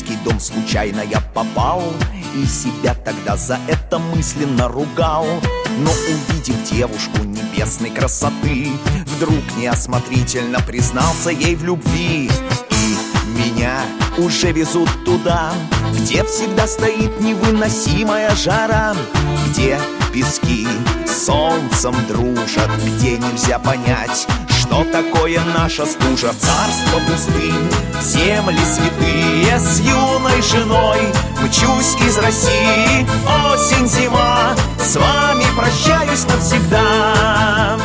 детский дом случайно я попал, и себя тогда за это мысленно ругал. Но увидев девушку небесной красоты, вдруг неосмотрительно признался ей в любви. И меня уже везут туда, где всегда стоит невыносимая жара, где пески с солнцем дружат, где нельзя понять, что такое наша стужа. Царство пустынь, земли святые, с юной женой мчусь из России. Осень, зима, с вами прощаюсь навсегда.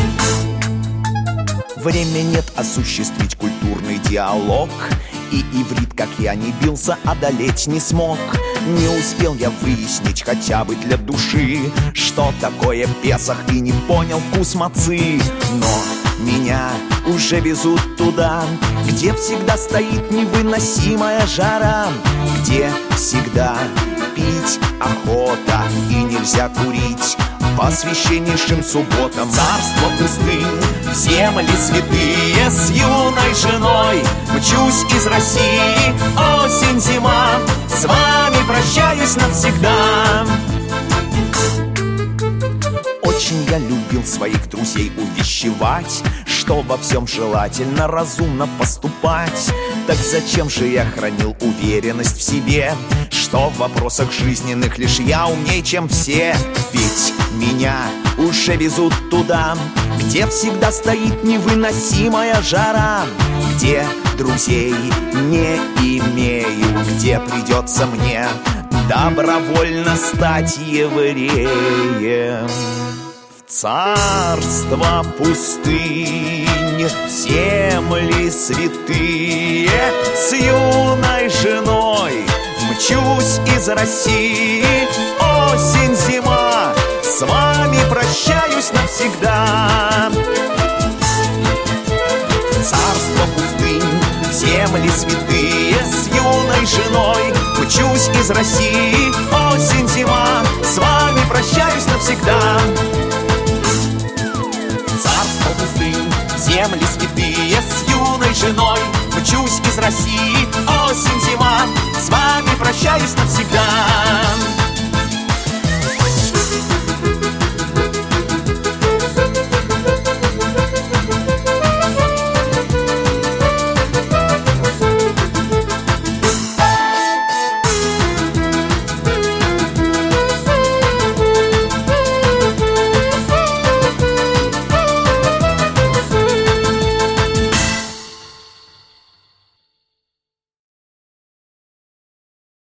Время нет осуществить культурный диалог, и иврит, как я не бился, одолеть не смог. Не успел я выяснить хотя бы для души, что такое Песах, и не понял вкус мацы. Но меня уже везут туда, где всегда стоит невыносимая жара, где всегда пить охота и нельзя курить по священнейшим субботам. Царство пустынь, земли святые, с юной женой мчусь из России. Осень, зима, с вами прощаюсь навсегда. Очень я любил своих друзей увещевать, что во всем желательно разумно поступать. Так зачем же я хранил уверенность в себе, что в вопросах жизненных лишь я умней, чем все? Ведь меня уже везут туда, где всегда стоит невыносимая жара, где друзей не имею, где придется мне добровольно стать евреем. Царство пустынь, земли святые, с юной женой мчусь из России. Осень, зима, с вами прощаюсь навсегда. Царство пустынь, земли святые, с юной женой мчусь из России. Осень, зима, с вами прощаюсь навсегда. Царство пустынь, земли святые, с юной женой мчусь из России. Осень, зима, с вами прощаюсь навсегда.